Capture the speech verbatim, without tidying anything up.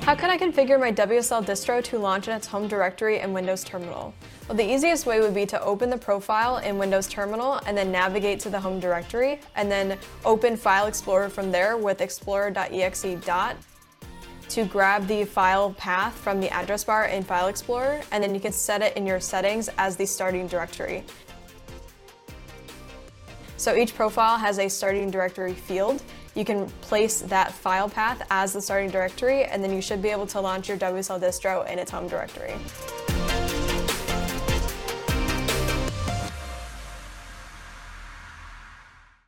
How can I configure my W S L distro to launch in its home directory in Windows Terminal? Well, the easiest way would be to open the profile in Windows Terminal and then navigate to the home directory, and then open File Explorer from there with explorer dot E X E dot to grab the file path from the address bar in File Explorer, and then you can set it in your settings as the starting directory. So each profile has a starting directory field. You can place that file path as the starting directory, and then you should be able to launch your W S L distro in its home directory.